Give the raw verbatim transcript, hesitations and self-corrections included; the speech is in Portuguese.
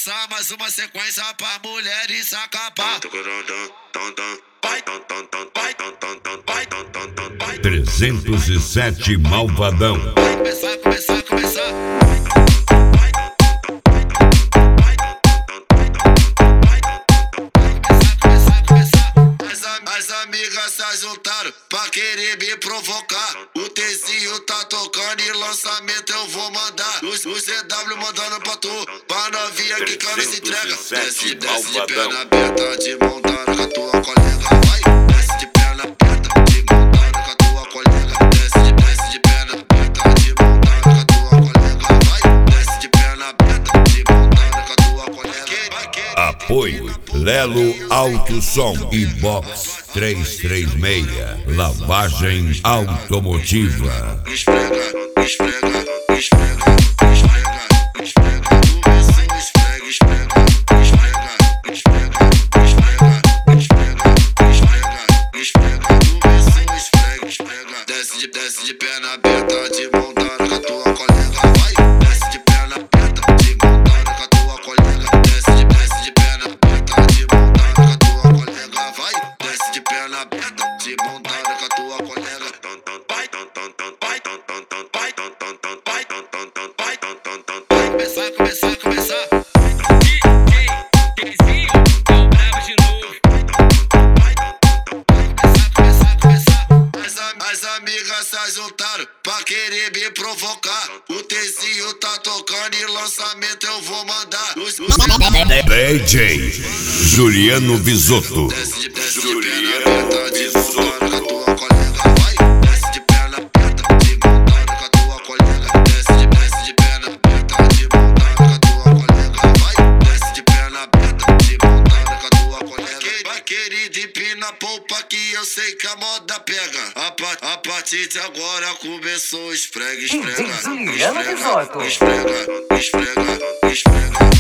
começar mais uma sequência pra mulheres acabar. Vai, vai, vai, trezentos e sete Malvadão. vai começar, começar, começar. As amigas se juntaram pra querer me provocar. O Tzinho tá tocando e lançamento eu vou mandar. Os, os Z W mandando pra tu, pra novinha que cara se entrega. Desce, desce de perna aberta, de mão dada com a tua colega. Vai, desce de perna aberta, de mão dada com a tua colega. Desce de, desce de perna aberta, de mão dada com a tua colega. Vai, desce de perna aberta, de mão dada com a tua colega. Apoio Lelo Auto Som e Box trezentos e trinta e seis. Lavagem automotiva. Esfrega, esfrega, esfrega, esfrega, esfrega. Esfrega, esfrega, esfrega, esfrega, esfrega, esfrega, esfrega, esfrega, esfrega. Desce de, desce de perna aberta, de mão dada com a tua colega. Vai, desce de perna aberta, de mão dada com a tua colega. Desce de, desce de perna aberta, de mão dada com a tua colega. Vai, desce de perna aberta, de mão dada com a tua colega. Vai, vai, vai, vai, vai começar, começar, começar. Tzinho, é o brabo de novo. Vai começar, começar, começar. As, am as amigas se juntaram pra querer me provocar. O Tzinho tá tocando e lançamento eu vou mandar. Os, os D J Juliano Bisotto. Desce de, desce de perna aberta, de mão dada com a tua colega. Vai, desce de perna aberta, de mão dada com a tua colega. Desce de, desce de perna aberta, de mão dada com a tua colega. Vai, desce de perna aberta, de mão dada com a tua colega. Vai, querido, empina a polpa que eu sei que a moda pega. A, pa a partir de agora começou esfrega, esfrega, Juliano esfrega, Bisotto. esfrega, esfrega, esfrega.